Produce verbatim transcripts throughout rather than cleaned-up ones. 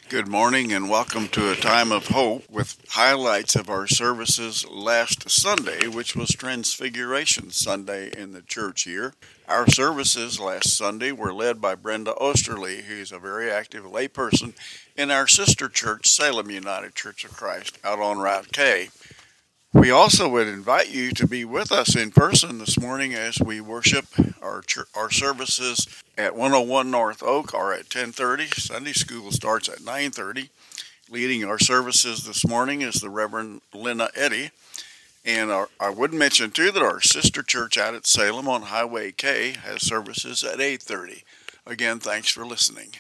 Good morning and welcome to a time of hope with highlights of our services last Sunday, which was Transfiguration Sunday in the church here. Our services last Sunday were led by Brenda Osterly, who's a very active layperson in our sister church, Salem United Church of Christ, out on Route K. We also would invite you to be with us in person this morning as we worship. Our church, our services at one oh one North Oak are at ten thirty. Sunday school starts at nine thirty. Leading our services this morning is the Reverend Lena Eddy. And our, I would mention too that our sister church out at Salem on Highway K has services at eight thirty. Again, thanks for listening.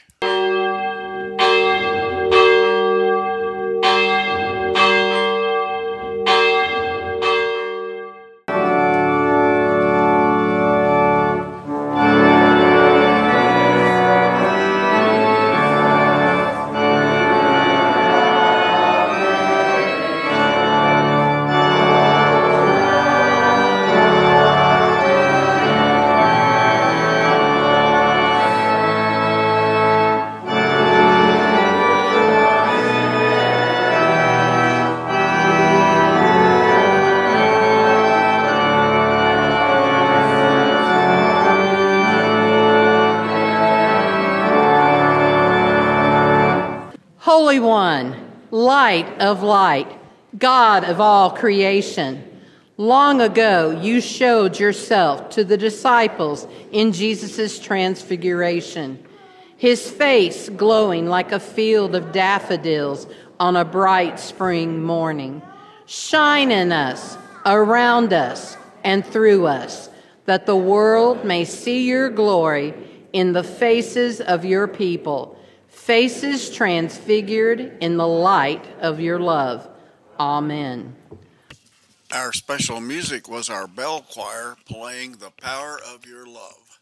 Holy One, Light of light, God of all creation, long ago you showed yourself to the disciples in Jesus' transfiguration, his face glowing like a field of daffodils on a bright spring morning. Shine in us, around us, and through us, that the world may see your glory in the faces of your people, faces transfigured in the light of your love. Amen. Our special music was our bell choir playing The Power of Your Love.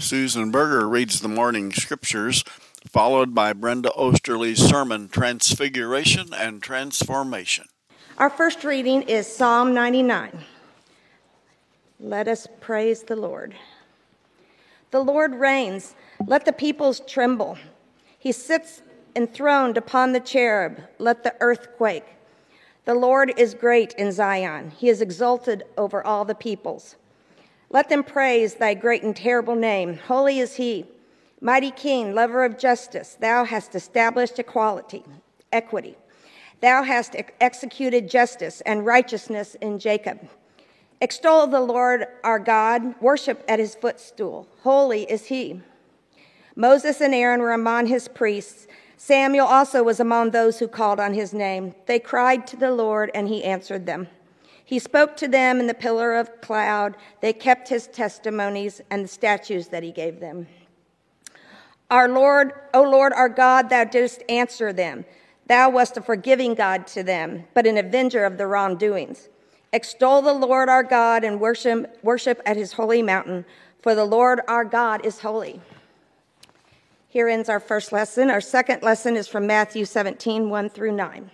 Susan Berger reads the morning scriptures, followed by Brenda Osterly's sermon, Transfiguration and Transformation. Our first reading is Psalm ninety-nine. Let us praise the Lord. The Lord reigns. Let the peoples tremble. He sits enthroned upon the cherub. Let the earth quake. The Lord is great in Zion. He is exalted over all the peoples. Let them praise thy great and terrible name. Holy is he. Mighty King, lover of justice, thou hast established equality, equity. Thou hast ex- executed justice and righteousness in Jacob. Extol the Lord our God, worship at his footstool. Holy is he. Moses and Aaron were among his priests. Samuel also was among those who called on his name. They cried to the Lord, and he answered them. He spoke to them in the pillar of cloud. They kept his testimonies and the statutes that he gave them. Our Lord, O Lord our God, thou didst answer them. Thou wast a forgiving God to them, but an avenger of the wrongdoings. Extol the Lord our God and worship, worship at his holy mountain, for the Lord our God is holy. Here ends our first lesson. Our second lesson is from Matthew seventeen, one through nine.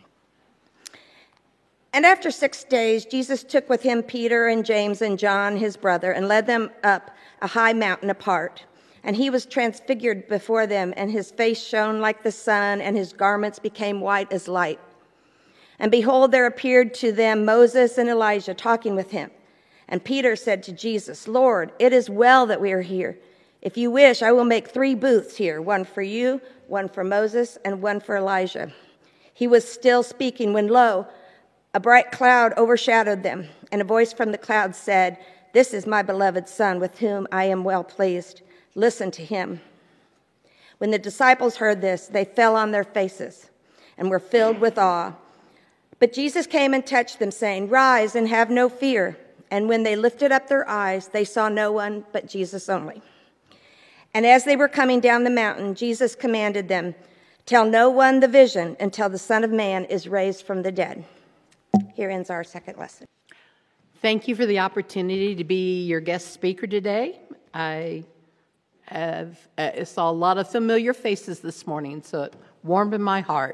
And after six days, Jesus took with him Peter and James and John, his brother, and led them up a high mountain apart. And he was transfigured before them, and his face shone like the sun, and his garments became white as light. And behold, there appeared to them Moses and Elijah talking with him. And Peter said to Jesus, Lord, it is well that we are here. If you wish, I will make three booths here, one for you, one for Moses, and one for Elijah. He was still speaking when, lo, a bright cloud overshadowed them, and a voice from the cloud said, This is my beloved Son, with whom I am well pleased. Listen to him. When the disciples heard this, they fell on their faces and were filled with awe. But Jesus came and touched them, saying, Rise and have no fear. And when they lifted up their eyes, they saw no one but Jesus only. And as they were coming down the mountain, Jesus commanded them, Tell no one the vision until the Son of Man is raised from the dead. Here ends our second lesson. Thank you for the opportunity to be your guest speaker today. I have uh, saw a lot of familiar faces this morning, so it warmed in my heart.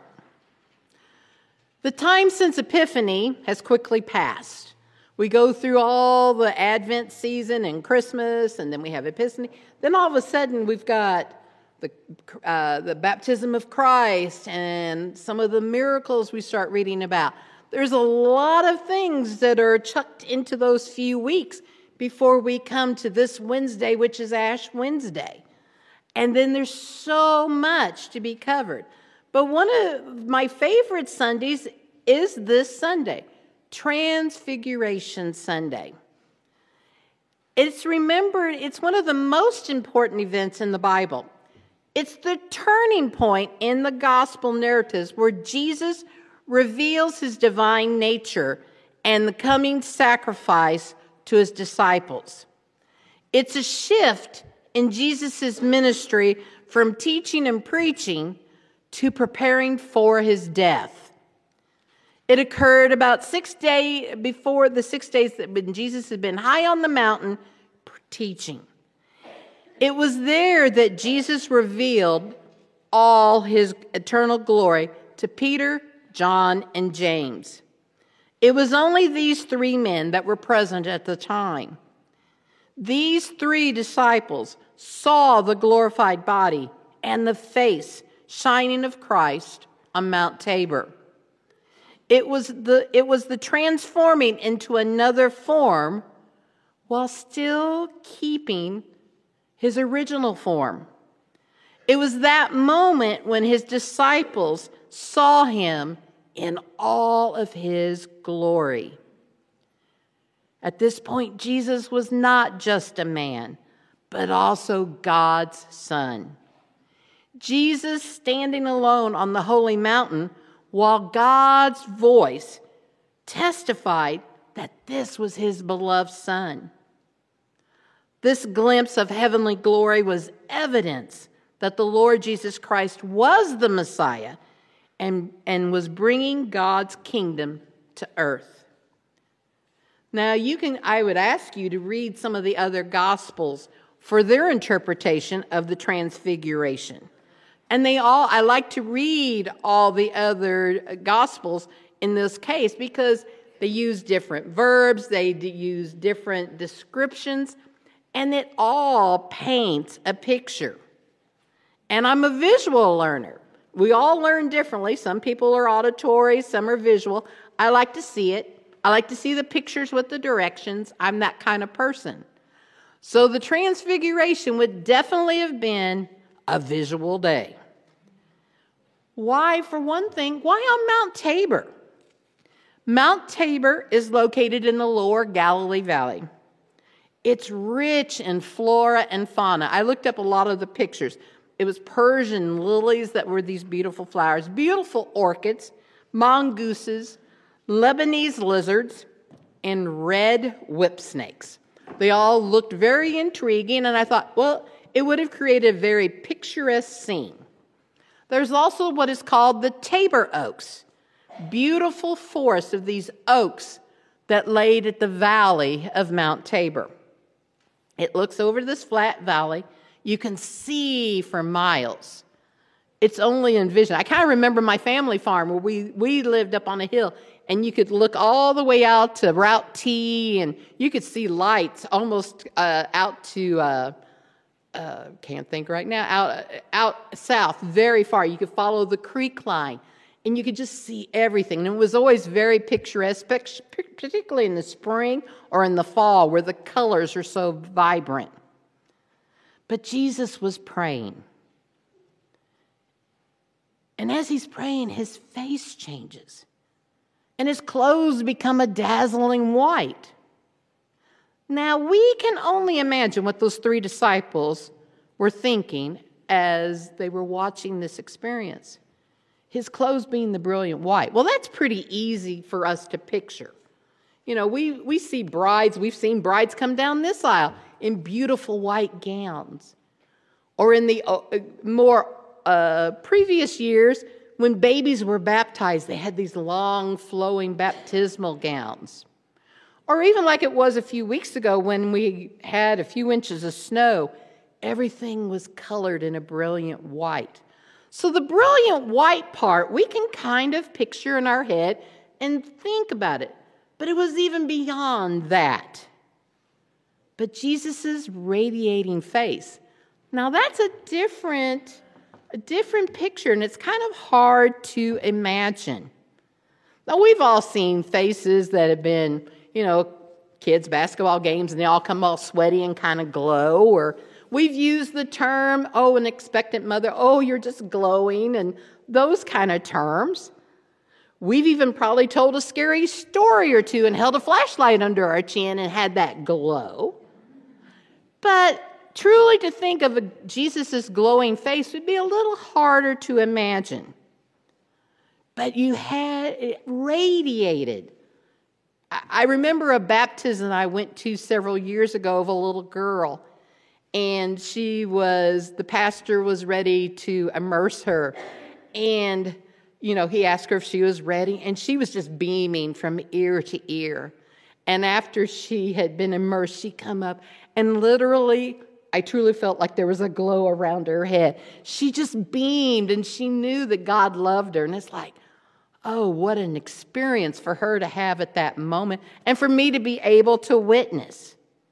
The time since Epiphany has quickly passed. We go through all the Advent season and Christmas, and then we have Epiphany. Then all of a sudden, we've got the uh, the baptism of Christ and some of the miracles we start reading about. There's a lot of things that are chucked into those few weeks before we come to this Wednesday, which is Ash Wednesday. And then there's so much to be covered. But one of my favorite Sundays is this Sunday, Transfiguration Sunday. It's remembered, it's one of the most important events in the Bible. It's the turning point in the gospel narratives where Jesus reveals his divine nature and the coming sacrifice to his disciples. It's a shift in Jesus' ministry from teaching and preaching to preparing for his death. It occurred about six days before the six days that when Jesus had been high on the mountain teaching. It was there that Jesus revealed all his eternal glory to Peter, John, and James. It was only these three men that were present at the time. These three disciples saw the glorified body and the face shining of Christ on Mount Tabor. It was the, it was the transforming into another form while still keeping his original form. It was that moment when his disciples saw him in all of his glory. At this point, Jesus was not just a man, but also God's Son. Jesus standing alone on the holy mountain while God's voice testified that this was his beloved Son. This glimpse of heavenly glory was evidence that the Lord Jesus Christ was the Messiah and, and was bringing God's kingdom to earth. Now, you can, I would ask you to read some of the other Gospels for their interpretation of the Transfiguration. And they all, I like to read all the other Gospels in this case because they use different verbs, they use different descriptions, and it all paints a picture. And I'm a visual learner. We all learn differently. Some people are auditory, some are visual. I like to see it. I like to see the pictures with the directions. I'm that kind of person. So the Transfiguration would definitely have been a visual day. Why, for one thing, why on Mount Tabor? Mount Tabor is located in the lower Galilee Valley. It's rich in flora and fauna. I looked up a lot of the pictures. It was Persian lilies that were these beautiful flowers, beautiful orchids, mongooses, Lebanese lizards, and red whip snakes. They all looked very intriguing, and I thought, well, it would have created a very picturesque scene. There's also what is called the Tabor Oaks, beautiful forest of these oaks that laid at the valley of Mount Tabor. It looks over this flat valley. You can see for miles. It's only in vision. I kind of remember my family farm where we, we lived up on a hill, and you could look all the way out to Route T, and you could see lights almost uh, out to, uh, uh, can't think right now, out, out south, very far. You could follow the creek line, and you could just see everything. And it was always very picturesque, particularly in the spring or in the fall where the colors are so vibrant. But Jesus was praying. And as he's praying, his face changes. And his clothes become a dazzling white. Now, we can only imagine what those three disciples were thinking as they were watching this experience. His clothes being the brilliant white. Well, that's pretty easy for us to picture. You know, we, we see brides, we've seen brides come down this aisle in beautiful white gowns. Or in the uh, more uh, previous years, when babies were baptized, they had these long, flowing baptismal gowns. Or even like it was a few weeks ago when we had a few inches of snow, everything was colored in a brilliant white. So the brilliant white part, we can kind of picture in our head and think about it. But it was even beyond that. But Jesus' radiating face, now that's a different, a different picture, and it's kind of hard to imagine. Now we've all seen faces that have been, you know, kids' basketball games, and they all come all sweaty and kind of glow, or we've used the term, oh, an expectant mother, oh, you're just glowing, and those kind of terms. We've even probably told a scary story or two and held a flashlight under our chin and had that glow. But truly to think of a, Jesus' glowing face would be a little harder to imagine. But you had it radiated. I, I remember a baptism I went to several years ago of a little girl. And she was, the pastor was ready to immerse her. And, you know, he asked her if she was ready. And she was just beaming from ear to ear. And after she had been immersed, she come up and literally, I truly felt like there was a glow around her head. She just beamed and she knew that God loved her. And it's like, oh, what an experience for her to have at that moment and for me to be able to witness.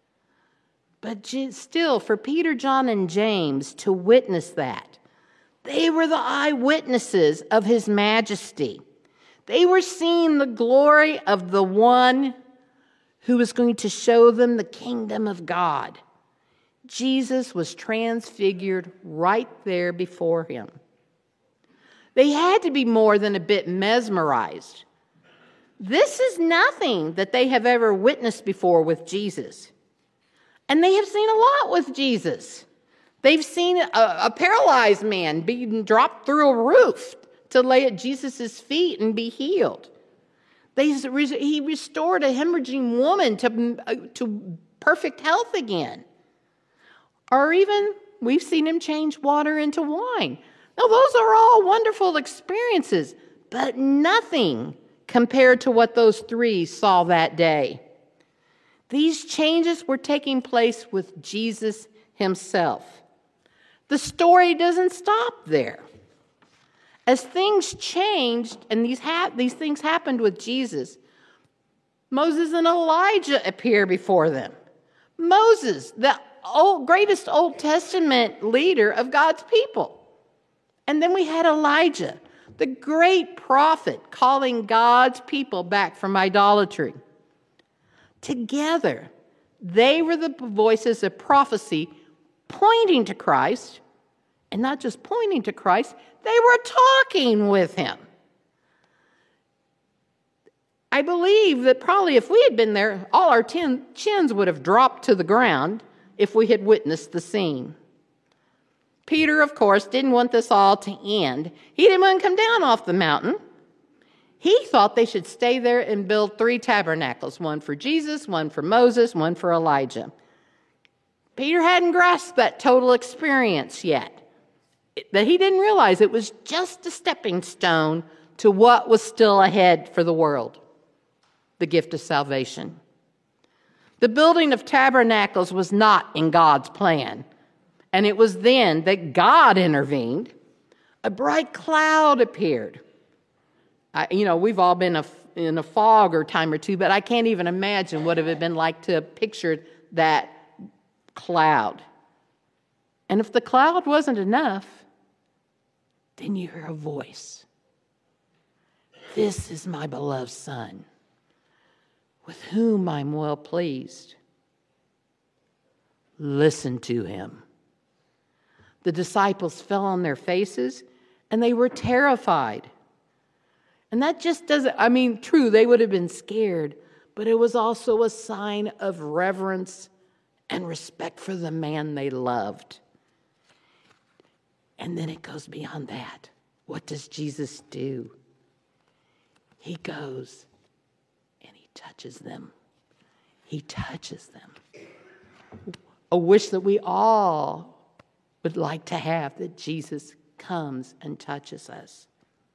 But still, for Peter, John, and James to witness that, they were the eyewitnesses of his majesty. They were seeing the glory of the one who was going to show them the kingdom of God. Jesus was transfigured right there before him. They had to be more than a bit mesmerized. This is nothing that they have ever witnessed before with Jesus. And they have seen a lot with Jesus. They've seen a, a paralyzed man being dropped through a roof to lay at Jesus' feet and be healed. They, he restored a hemorrhaging woman to, to perfect health again. Or even, we've seen him change water into wine. Now, those are all wonderful experiences, but nothing compared to what those three saw that day. These changes were taking place with Jesus himself. The story doesn't stop there. As things changed and these, ha- these things happened with Jesus, Moses and Elijah appear before them. Moses, the old, greatest Old Testament leader of God's people. And then we had Elijah, the great prophet calling God's people back from idolatry. Together, they were the voices of prophecy pointing to Christ, and not just pointing to Christ, they were talking with him. I believe that probably if we had been there, all our ten chins would have dropped to the ground if we had witnessed the scene. Peter, of course, didn't want this all to end. He didn't want to come down off the mountain. He thought they should stay there and build three tabernacles, one for Jesus, one for Moses, one for Elijah. Peter hadn't grasped that total experience yet. That he didn't realize it was just a stepping stone to what was still ahead for the world, the gift of salvation. The building of tabernacles was not in God's plan, and it was then that God intervened. A bright cloud appeared. I, you know, we've all been a, in a fog or time or two, but I can't even imagine what it would have been like to have pictured that cloud. And if the cloud wasn't enough, then you hear a voice. This is my beloved Son, with whom I'm well pleased. Listen to him. The disciples fell on their faces, and they were terrified. And that just doesn't, I mean, true, they would have been scared, but it was also a sign of reverence and respect for the man they loved. And then it goes beyond that. What does Jesus do? He goes and he touches them. He touches them. A wish that we all would like to have, that Jesus comes and touches us.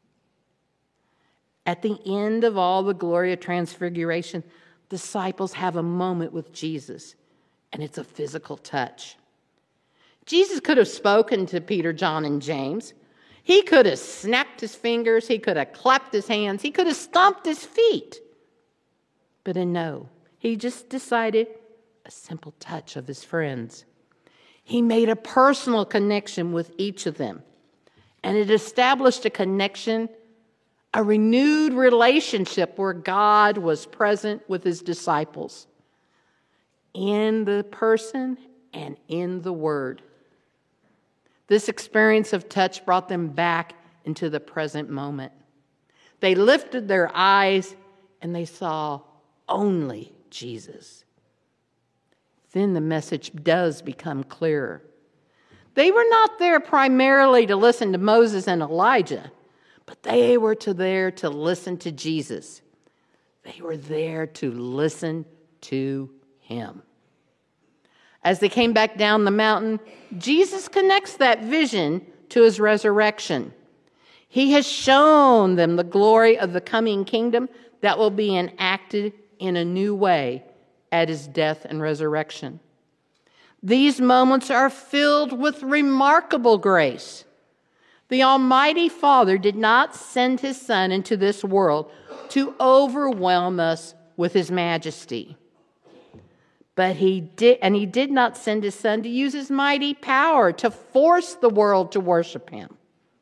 At the end of all the glory of transfiguration, disciples have a moment with Jesus, and it's a physical touch. Jesus could have spoken to Peter, John, and James. He could have snapped his fingers. He could have clapped his hands. He could have stomped his feet. But no, he just decided a simple touch of his friends. He made a personal connection with each of them, and it established a connection, a renewed relationship where God was present with his disciples in the person and in the word. This experience of touch brought them back into the present moment. They lifted their eyes and they saw only Jesus. Then the message does become clearer. They were not there primarily to listen to Moses and Elijah, but they were to there to listen to Jesus. They were there to listen to him. As they came back down the mountain, Jesus connects that vision to his resurrection. He has shown them the glory of the coming kingdom that will be enacted in a new way at his death and resurrection. These moments are filled with remarkable grace. The Almighty Father did not send his Son into this world to overwhelm us with his majesty. But he did, and he did not send his Son to use his mighty power to force the world to worship him.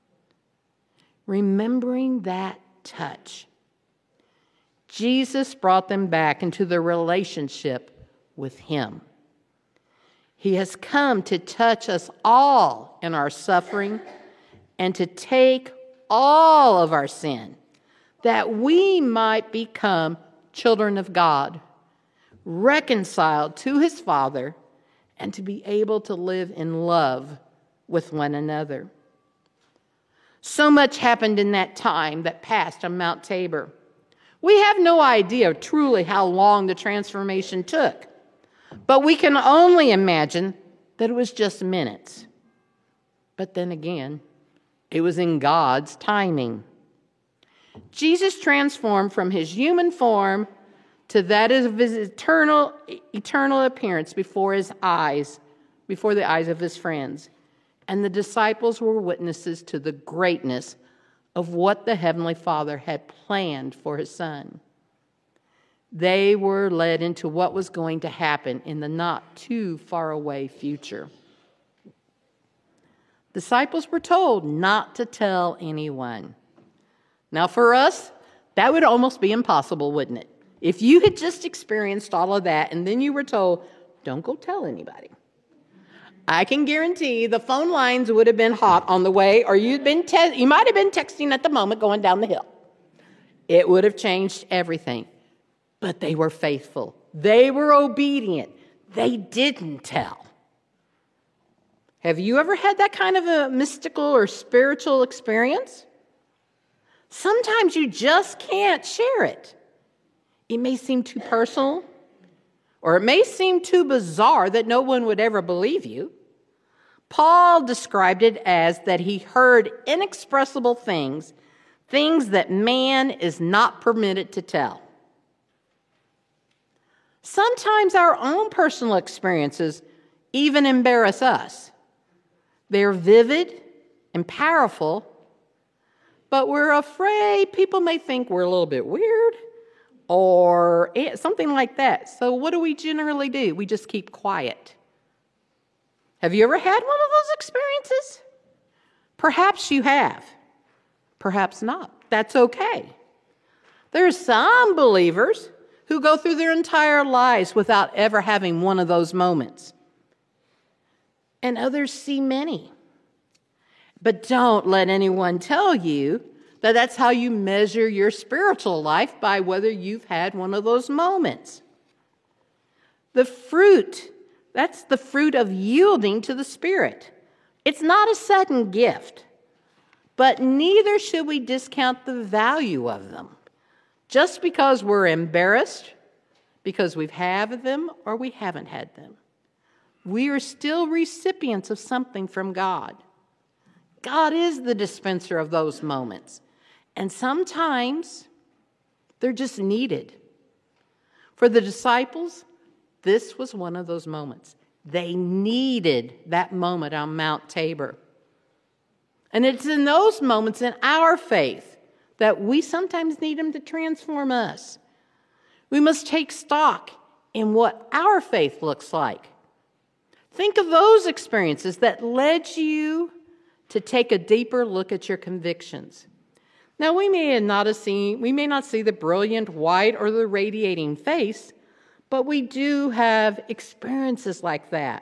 Remembering that touch, Jesus brought them back into the relationship with him. He has come to touch us all in our suffering and to take all of our sin, that we might become children of God, reconciled to his Father, and to be able to live in love with one another. So much happened in that time that passed on Mount Tabor. We have no idea truly how long the transformation took, but we can only imagine that it was just minutes. But then again, it was in God's timing. Jesus transformed from his human form to that of his eternal, eternal appearance before his eyes before the eyes of his friends. And the disciples were witnesses to the greatness of what the Heavenly Father had planned for his Son. They were led into what was going to happen in the not too far away future. Disciples were told not to tell anyone. Now for us, that would almost be impossible, wouldn't it? If you had just experienced all of that and then you were told, don't go tell anybody. I can guarantee the phone lines would have been hot on the way, or you'd been te- you might have been texting at the moment going down the hill. It would have changed everything. But they were faithful. They were obedient. They didn't tell. Have you ever had that kind of a mystical or spiritual experience? Sometimes you just can't share it. It may seem too personal, or it may seem too bizarre that no one would ever believe you. Paul described it as that he heard inexpressible things, things that man is not permitted to tell. Sometimes our own personal experiences even embarrass us. They're vivid and powerful, but we're afraid people may think we're a little bit weird or something like that. So what do we generally do? We just keep quiet. Have you ever had one of those experiences? Perhaps you have. Perhaps not. That's okay. There's some believers who go through their entire lives without ever having one of those moments. And others see many. But don't let anyone tell you that that's how you measure your spiritual life, by whether you've had one of those moments. The fruit, that's the fruit of yielding to the Spirit. It's not a sudden gift, but neither should we discount the value of them. Just because we're embarrassed because we've had them or we haven't had them. We are still recipients of something from God. God is the dispenser of those moments. And sometimes they're just needed. For the disciples, this was one of those moments. They needed that moment on Mount Tabor. And it's in those moments in our faith that we sometimes need him to transform us. We must take stock in what our faith looks like. Think of those experiences that led you to take a deeper look at your convictions. Now, we may not have seen, we may not see the brilliant white or the radiating face, but we do have experiences like that.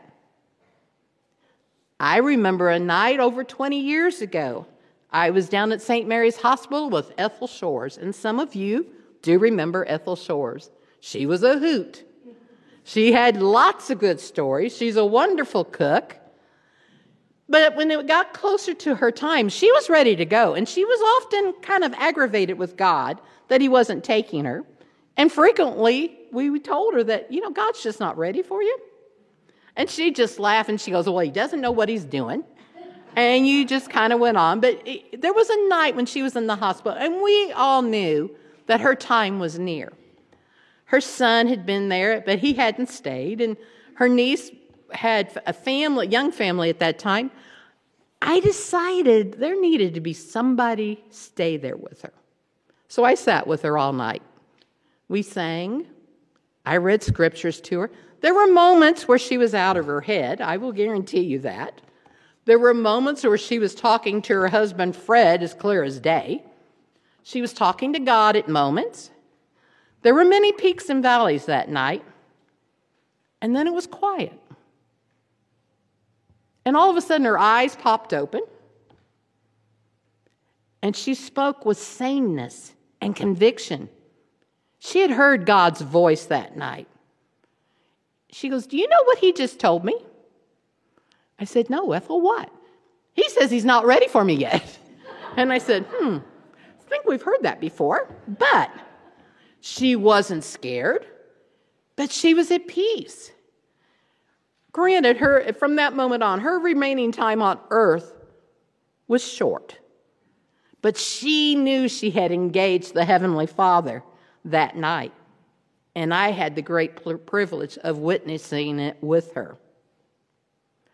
I remember a night over twenty years ago. I was down at Saint Mary's Hospital with Ethel Shores, and some of you do remember Ethel Shores. She was a hoot. She had lots of good stories. She's a wonderful cook. But when it got closer to her time, she was ready to go, and she was often kind of aggravated with God that he wasn't taking her. And frequently, we told her that, you know, God's just not ready for you. And she just laughed, and she goes, well, he doesn't know what he's doing. And you just kind of went on. But it, there was a night when she was in the hospital, and we all knew that her time was near. Her son had been there, but he hadn't stayed, and her niece had a family, young family at that time. I decided there needed to be somebody stay there with her. So I sat with her all night. We sang. I read scriptures to her. There were moments where she was out of her head. I will guarantee you that. There were moments where she was talking to her husband, Fred, as clear as day. She was talking to God at moments. There were many peaks and valleys that night. And then it was quiet. And all of a sudden, her eyes popped open. And she spoke with sameness and conviction. She had heard God's voice that night. She goes, do you know what he just told me? I said, no, Ethel, what? He says he's not ready for me yet. And I said, hmm, I think we've heard that before. But she wasn't scared, but she was at peace. Granted, her from that moment on, her remaining time on earth was short. But she knew she had engaged the Heavenly Father that night. And I had the great privilege of witnessing it with her.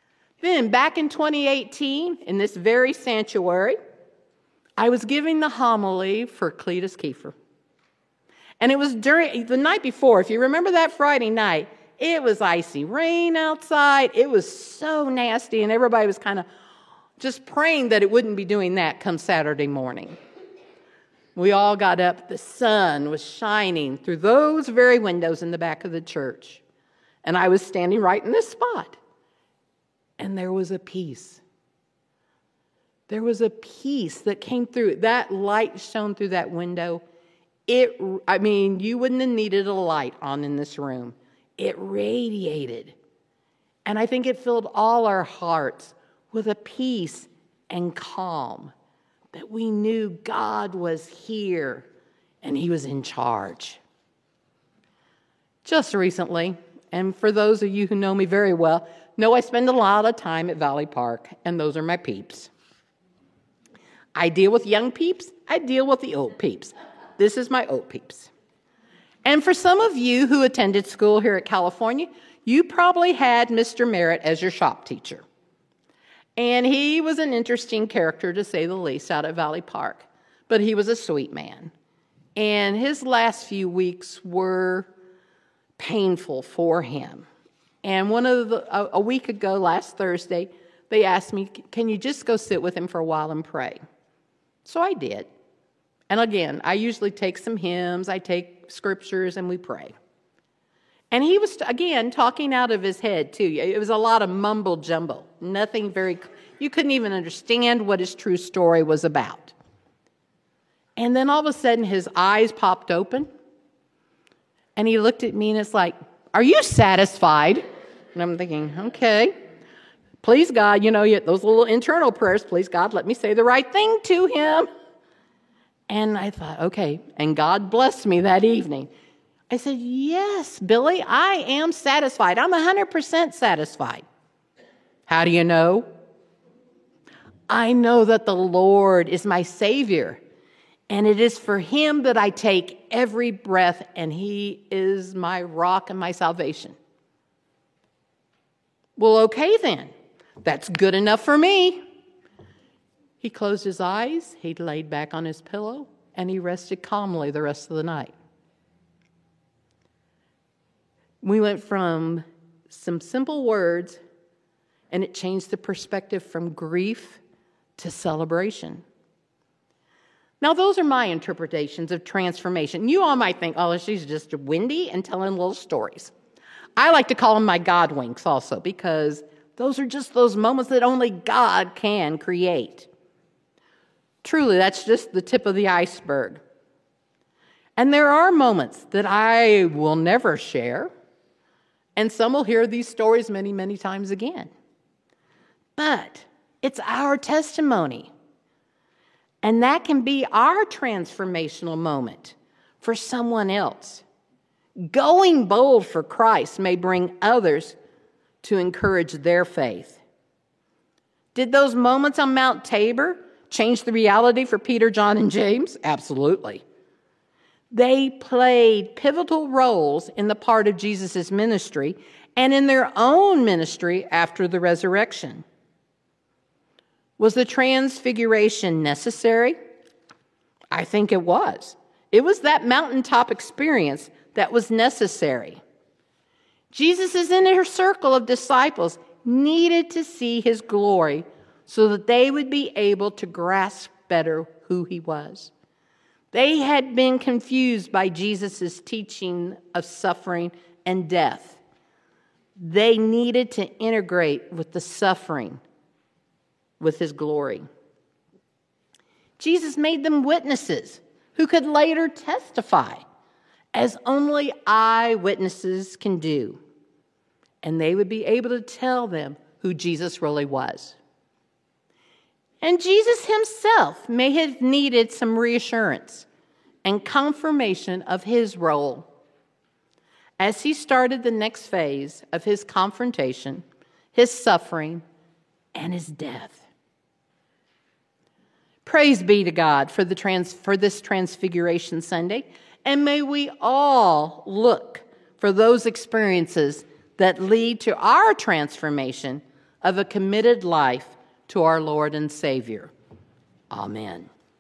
Then, back in twenty eighteen, in this very sanctuary, I was giving the homily for Cletus Kiefer. And it was during the night before, if you remember that Friday night, it was icy rain outside. It was so nasty, and everybody was kind of just praying that it wouldn't be doing that come Saturday morning. We all got up. The sun was shining through those very windows in the back of the church. And I was standing right in this spot. And there was a peace. There was a peace that came through. That light shone through that window. It, I mean, you wouldn't have needed a light on in this room. It radiated. And I think it filled all our hearts with a peace and calm that we knew God was here and he was in charge. Just recently, and for those of you who know me very well, know I spend a lot of time at Valley Park, and those are my peeps. I deal with young peeps. I deal with the old peeps. This is my old peeps. And for some of you who attended school here at California, you probably had Mister Merritt as your shop teacher. And he was an interesting character, to say the least, out at Valley Park. But he was a sweet man. And his last few weeks were painful for him. And one of the, a, a week ago, last Thursday, they asked me, can you just go sit with him for a while and pray? So I did. And again, I usually take some hymns, I take scriptures, and we pray. And he was, again, talking out of his head, too. It was a lot of mumble jumble. Nothing very, you couldn't even understand what his true story was about. And then all of a sudden, his eyes popped open. And he looked at me and it's like, are you satisfied? And I'm thinking, okay. Please, God, you know, those little internal prayers, please, God, let me say the right thing to him. And I thought, okay. And God blessed me that evening. I said, yes, Billy, I am satisfied. I'm one hundred percent satisfied. How do you know? I know that the Lord is my Savior, and it is for him that I take every breath, and he is my rock and my salvation. Well, okay then. That's good enough for me. He closed his eyes, he laid back on his pillow, and he rested calmly the rest of the night. We went from some simple words, and it changed the perspective from grief to celebration. Now, those are my interpretations of transformation. You all might think, oh, she's just windy and telling little stories. I like to call them my God winks also, because those are just those moments that only God can create. Truly, that's just the tip of the iceberg. And there are moments that I will never share, and some will hear these stories many, many times again. But it's our testimony. And that can be our transformational moment for someone else. Going bold for Christ may bring others to encourage their faith. Did those moments on Mount Tabor change the reality for Peter, John, and James? Absolutely. They played pivotal roles in the part of Jesus' ministry and in their own ministry after the resurrection. Was the transfiguration necessary? I think it was. It was that mountaintop experience that was necessary. Jesus' inner circle of disciples needed to see his glory so that they would be able to grasp better who he was. They had been confused by Jesus' teaching of suffering and death. They needed to integrate with the suffering with his glory. Jesus made them witnesses who could later testify, as only eyewitnesses can do. And they would be able to tell them who Jesus really was. And Jesus himself may have needed some reassurance and confirmation of his role as he started the next phase of his confrontation, his suffering, and his death. Praise be to God for, the trans, for this Transfiguration Sunday, and may we all look for those experiences that lead to our transformation of a committed life to our Lord and Savior. Amen.